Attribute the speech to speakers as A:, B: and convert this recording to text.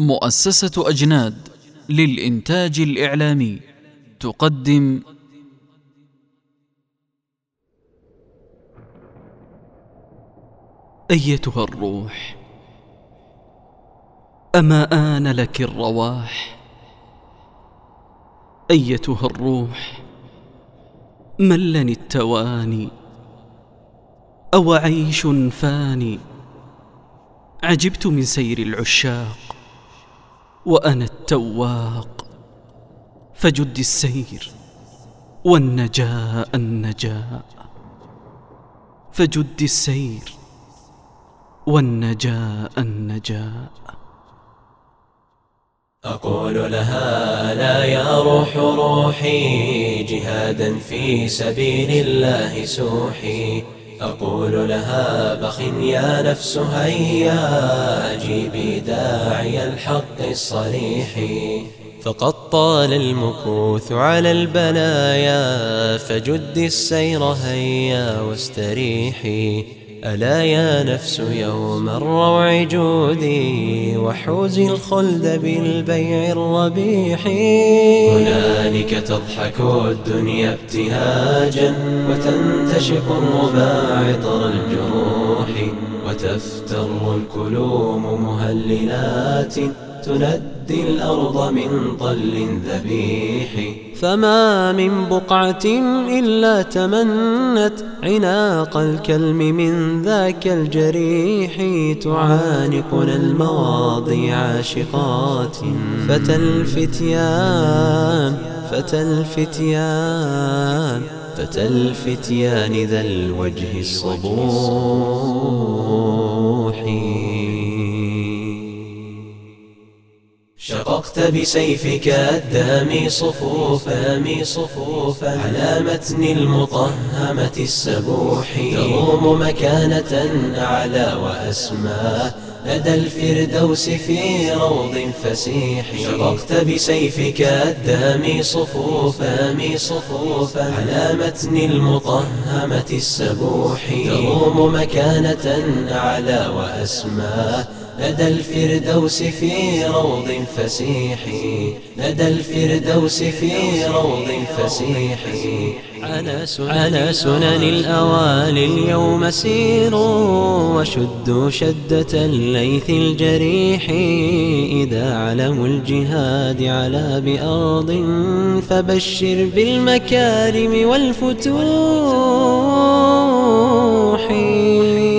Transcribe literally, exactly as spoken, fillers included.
A: مؤسسة أجناد للإنتاج الإعلامي تقدم أيتها الروح، أما آن لك الرواح؟ أيتها الروح، ملني التواني أو عيش فاني؟ عجبت من سير العشاق وأنا التواق، فجد السير والنجاء النجاء، فجد السير والنجاء النجاء.
B: أقول لها لا يا روح روحي، جهادا في سبيل الله سوحي. أقول لها بخ يا نفس هيا، أجيبي داعي الحق الصريح. فقد طال المكوث على البلايا، فجدي السير هيا واستريحي. ألا يا نفس يوم الروع جودي، وحوزي الخلد بالبيع الربيح. هنالك تضحك الدنيا ابتهاجا، وتنتشق الربا عطر الجروح، وتفتر الكلوم مهللات تندي الأرض من طل ذبيح. فما من بقعة إلا تمنت عناق الكلم من ذاك الجريح. تعانقنا المواضي عاشقات، فتى الفتيان فتى الفتيان فتى الفتيان ذا الوجه الصبوح. شققت بسيفك الدامي صفوفا صفوفا على متن المطهمة السبوح، تروم مكانة أعلى وأسمى لدى الفردوس في روض فسيح. شققت بسيفك الدامي صفوفا صفوفا على متن المطهمة السبوح، تروم مكانة أعلى وأسمى لدى الفردوس في روض فسيح. لدى الفردوس في روض فسيح. على سنن الأوالي اليوم سيروا، وشدوا شدة الليث الجريح. إذا علموا الجهاد على بأرض، فبشر بالمكارم والفتوح.